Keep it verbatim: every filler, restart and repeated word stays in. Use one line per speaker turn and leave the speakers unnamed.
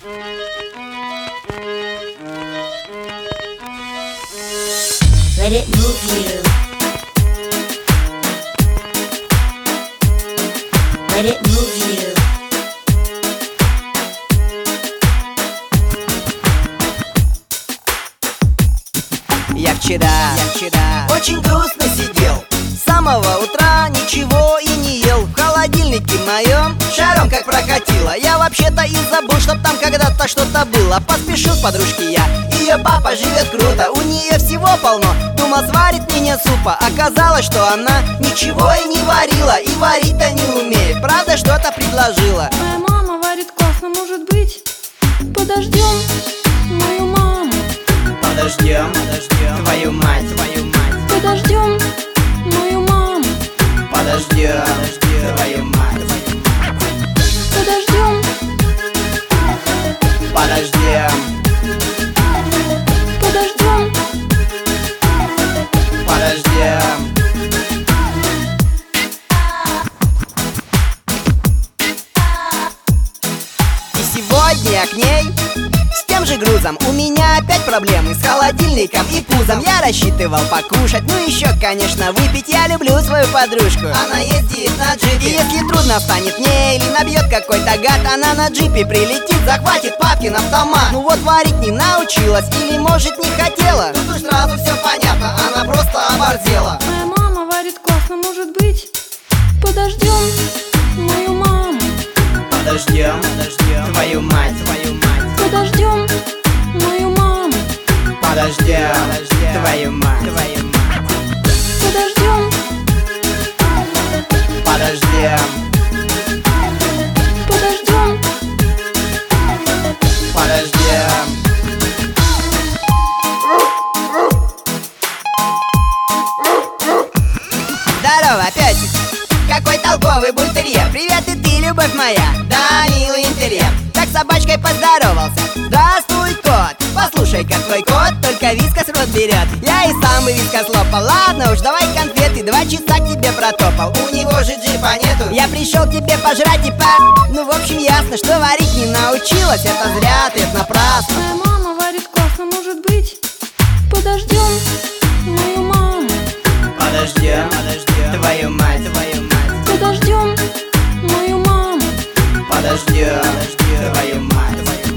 Let it move you. Let it move you.
Я вчера, я вчера очень грустно сидел. С самого утра ничего и не ел. В холодильнике моем шаром как прокатило. Я вообще-то и забыл, чтоб там когда-то что-то было. Поспешил к подружке я, ее папа живет круто. У нее всего полно, думал сварит мне супа. Оказалось, что она ничего и не варила. И варить-то не умеет, правда что-то предложила.
Моя мама варит классно, может быть, подождем мою маму.
Подождем, подождем твою мать, твою мать.
Подождем мою маму.
Подождем, подождем твою мать.
Подождем.
Подождем,
Подождем.
подождем. И сегодня я к ней с тем же грузом. У меня опять проблемы с холодильником и пузом. Я рассчитывал покушать, ну еще, конечно, выпить. Я люблю свою подружку, она ездит на джипе. И если трудно станет мне или набьет какой-то гад, она на джипе прилетит, захватит папкин автомат. Ну вот варить не научилась или может не хотела. Тут уж сразу все понятно, она просто оборзела.
Моя мама варит классно, может быть, подождем мою маму.
Подождем, подождем твою мать, твою мать.
Подождем мою маму.
Подождем, подождем твою мать, твою мать.
Подождем.
Подождем,
Подождем.
подождем. Здорово, песик! Какой толковый бультерьер! Привет и ты, любовь моя! Да, милый интерьер! Как с собачкой поздоровался! Здравствуй, кот! Послушай-ка, твой кот только вискас в рот берет. Я и сам бы вискас лопал. Ладно уж, давай конфеты, два часа к тебе протопал. У него же джипа нету. Я пришел к тебе пожрать и по... Ну, в общем, ясно, что варить не научилась. Это зря, ты, это напрасно.
Моя мама варит классно, может быть, подождем мою маму.
Подождем, подождем твою мать, твою мать.
Подождем мою маму.
Подождем, подождем твою мать, твою мать.